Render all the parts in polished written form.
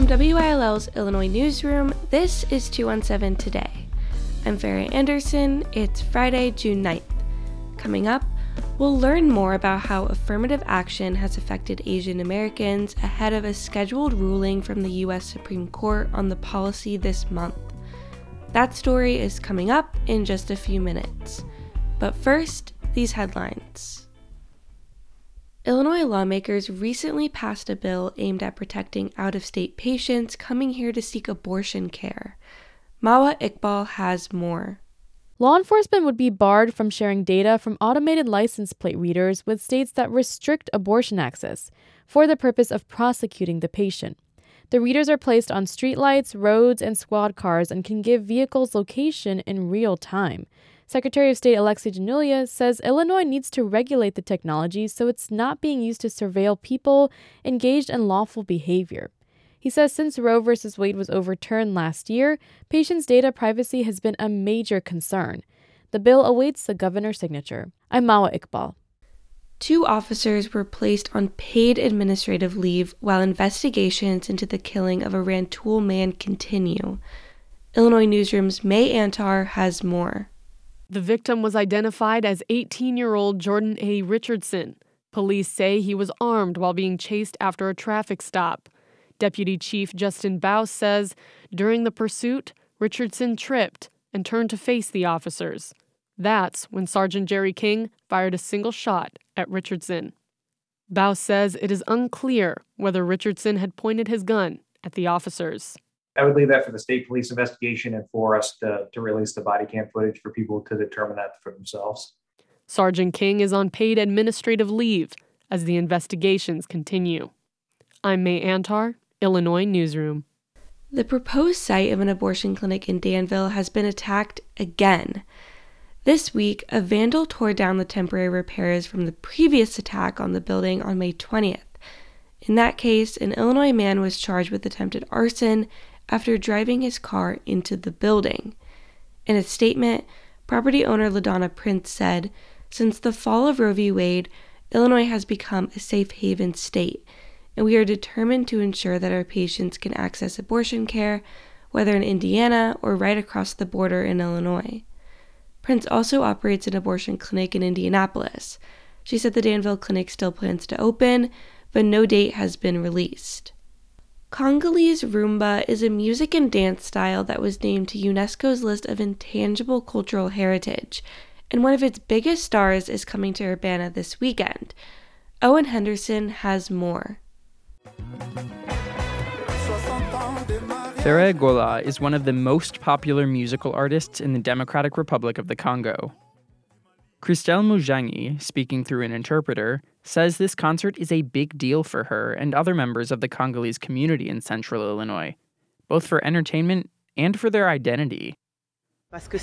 From WILL's Illinois Newsroom, this is 217 Today. I'm Farrah Anderson. It's Friday, June 9th. Coming up, we'll learn more about how affirmative action has affected Asian Americans ahead of a scheduled ruling from the U.S. Supreme Court on the policy this month. That story is coming up in just a few minutes. But first, these headlines. Illinois lawmakers recently passed a bill aimed at protecting out-of-state patients coming here to seek abortion care. Mawa Iqbal has more. Law enforcement would be barred from sharing data from automated license plate readers with states that restrict abortion access for the purpose of prosecuting the patient. The readers are placed on streetlights, roads, and squad cars and can give vehicles location in real time. Secretary of State Alexei Janulia says Illinois needs to regulate the technology so it's not being used to surveil people engaged in lawful behavior. He says since Roe v. Wade was overturned last year, patients' data privacy has been a major concern. The bill awaits the governor's signature. I'm Mawa Iqbal. 2 officers were placed on paid administrative leave while investigations into the killing of a Rantoul man continue. Illinois Newsroom's May Antar has more. The victim was identified as 18-year-old Jordan A. Richardson. Police say he was armed while being chased after a traffic stop. Deputy Chief Justin Baus says during the pursuit, Richardson tripped and turned to face the officers. That's when Sergeant Jerry King fired a single shot at Richardson. Baus says it is unclear whether Richardson had pointed his gun at the officers. I would leave that for the state police investigation and for us to release the body cam footage for people to determine that for themselves. Sergeant King is on paid administrative leave as the investigations continue. I'm May Antar, Illinois Newsroom. The proposed site of an abortion clinic in Danville has been attacked again. This week, a vandal tore down the temporary repairs from the previous attack on the building on May 20th. In that case, an Illinois man was charged with attempted arson after driving his car into the building. In a statement, property owner LaDonna Prince said, "Since the fall of Roe v. Wade, Illinois has become a safe haven state, and we are determined to ensure that our patients can access abortion care, whether in Indiana or right across the border in Illinois." Prince also operates an abortion clinic in Indianapolis. She said the Danville clinic still plans to open, but no date has been released. Congolese Rumba is a music and dance style that was named to UNESCO's list of intangible cultural heritage, and one of its biggest stars is coming to Urbana this weekend. Owen Henderson has more. Ferre Gola is one of the most popular musical artists in the Democratic Republic of the Congo. Christelle Mujangi, speaking through an interpreter, says this concert is a big deal for her and other members of the Congolese community in central Illinois, both for entertainment and for their identity. We are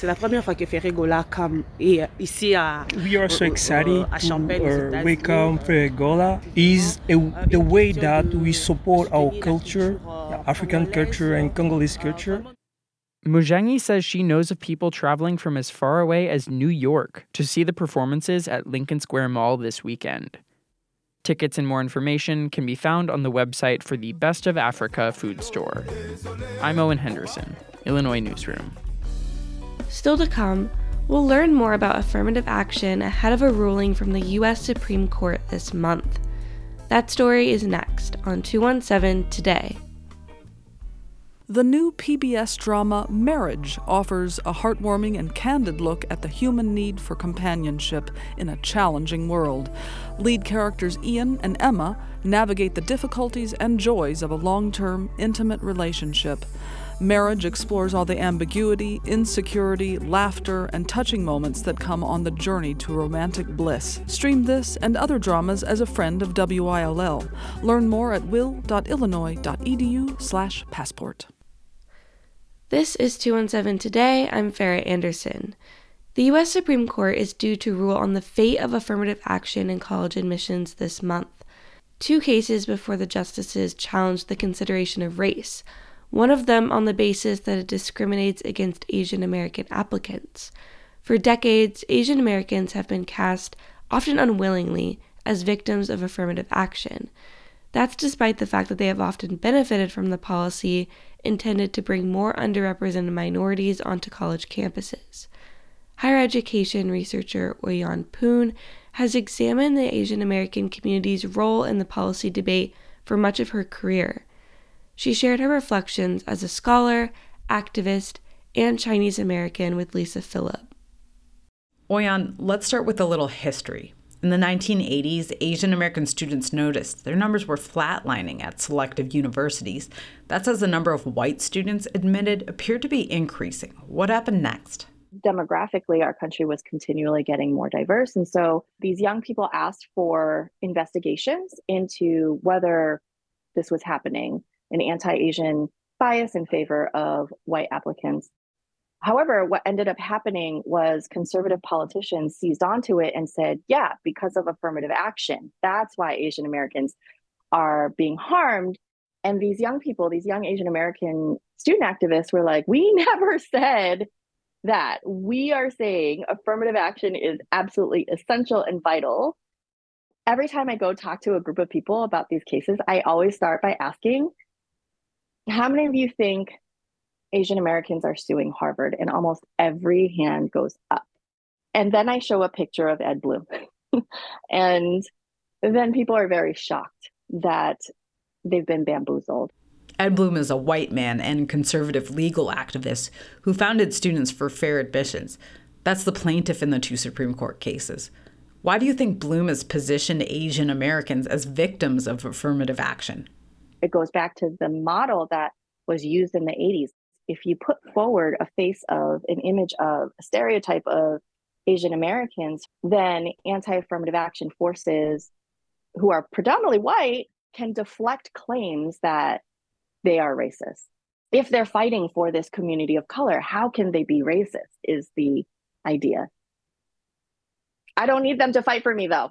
so excited to welcome Ferre Gola. Is the way that we support our culture, African culture and Congolese culture. Mujangi says she knows of people traveling from as far away as New York to see the performances at Lincoln Square Mall this weekend. Tickets and more information can be found on the website for the Best of Africa food store. I'm Owen Henderson, Illinois Newsroom. Still to come, we'll learn more about affirmative action ahead of a ruling from the U.S. Supreme Court this month. That story is next on 217 Today. The new PBS drama Marriage offers a heartwarming and candid look at the human need for companionship in a challenging world. Lead characters Ian and Emma navigate the difficulties and joys of a long-term, intimate relationship. Marriage explores all the ambiguity, insecurity, laughter, and touching moments that come on the journey to romantic bliss. Stream this and other dramas as a friend of WILL. Learn more at will.illinois.edu/passport. This is 217 Today. I'm Farrah Anderson. The U.S. Supreme Court is due to rule on the fate of affirmative action in college admissions this month. 2 cases before the justices challenged the consideration of race, one of them on the basis that it discriminates against Asian American applicants. For decades, Asian Americans have been cast, often unwillingly, as victims of affirmative action. That's despite the fact that they have often benefited from the policy intended to bring more underrepresented minorities onto college campuses. Higher education researcher Oyan Poon has examined the Asian American community's role in the policy debate for much of her career. She shared her reflections as a scholar, activist, and Chinese American with Lisa Phillip. Oyan, let's start with a little history. In the 1980s, Asian American students noticed their numbers were flatlining at selective universities. That's as the number of white students admitted appeared to be increasing. What happened next? Demographically, our country was continually getting more diverse. And so these young people asked for investigations into whether this was happening, an anti-Asian bias in favor of white applicants. However, what ended up happening was conservative politicians seized onto it and said, yeah, because of affirmative action, that's why Asian Americans are being harmed. And these young people, these young Asian American student activists were like, we never said that. We are saying affirmative action is absolutely essential and vital. Every time I go talk to a group of people about these cases, I always start by asking, how many of you think Asian Americans are suing Harvard? And almost every hand goes up. And then I show a picture of Ed Blum. And then people are very shocked that they've been bamboozled. Ed Blum is a white man and conservative legal activist who founded Students for Fair Admissions. That's the plaintiff in the 2 Supreme Court cases. Why do you think Blum has positioned Asian Americans as victims of affirmative action? It goes back to the model that was used in the 80s. If you put forward a face of an image of a stereotype of Asian Americans, then anti-affirmative action forces who are predominantly white can deflect claims that they are racist. If they're fighting for this community of color, how can they be racist is the idea. I don't need them to fight for me, though.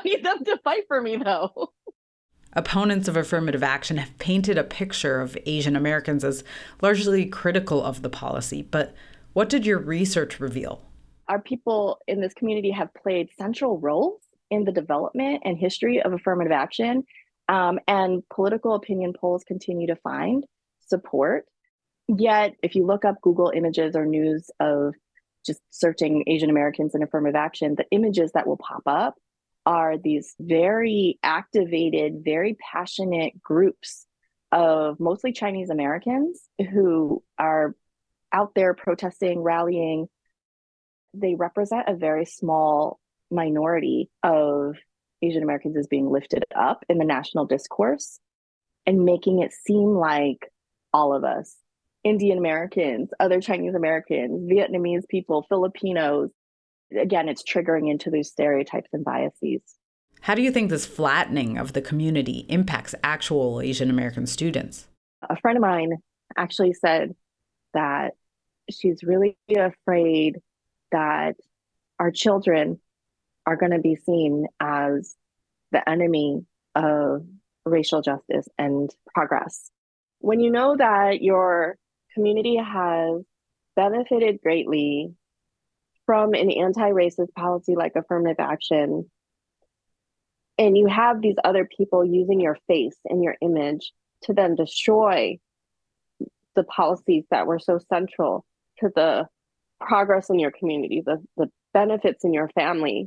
Opponents of affirmative action have painted a picture of Asian Americans as largely critical of the policy, but what did your research reveal? Our people in this community have played central roles in the development and history of affirmative action, and political opinion polls continue to find support. Yet, if you look up Google images or news of just searching Asian Americans and affirmative action, the images that will pop up are these very activated, very passionate groups of mostly Chinese Americans who are out there protesting, rallying. They represent a very small minority of Asian Americans as being lifted up in the national discourse and making it seem like all of us, Indian Americans, other Chinese Americans, Vietnamese people, Filipinos, again, it's triggering into those stereotypes and biases. How do you think this flattening of the community impacts actual Asian American students? A friend of mine actually said that she's really afraid that our children are going to be seen as the enemy of racial justice and progress. When you know that your community has benefited greatly from an anti-racist policy like affirmative action, and you have these other people using your face and your image to then destroy the policies that were so central to the progress in your community, the benefits in your family,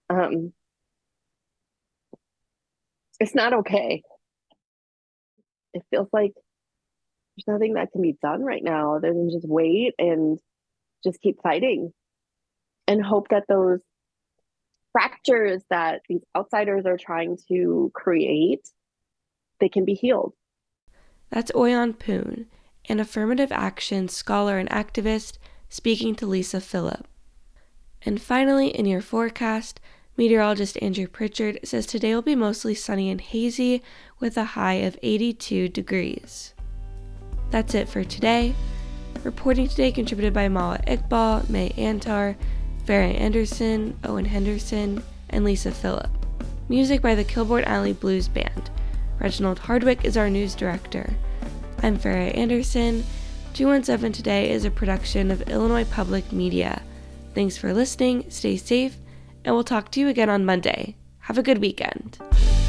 it's not okay. It feels like there's nothing that can be done right now other than just wait and just keep fighting and hope that those fractures that these outsiders are trying to create, they can be healed. That's Oyan Poon, an affirmative action scholar and activist, speaking to Lisa Phillip. And finally, in your forecast, meteorologist Andrew Pritchard says today will be mostly sunny and hazy with a high of 82 degrees. That's it for today. Reporting today contributed by Mala Iqbal, May Antar, Farah Anderson, Owen Henderson, and Lisa Phillip. Music by the Kilbourne Alley Blues Band. Reginald Hardwick is our news director. I'm Farah Anderson. 217 Today is a production of Illinois Public Media. Thanks for listening, stay safe, and we'll talk to you again on Monday. Have a good weekend.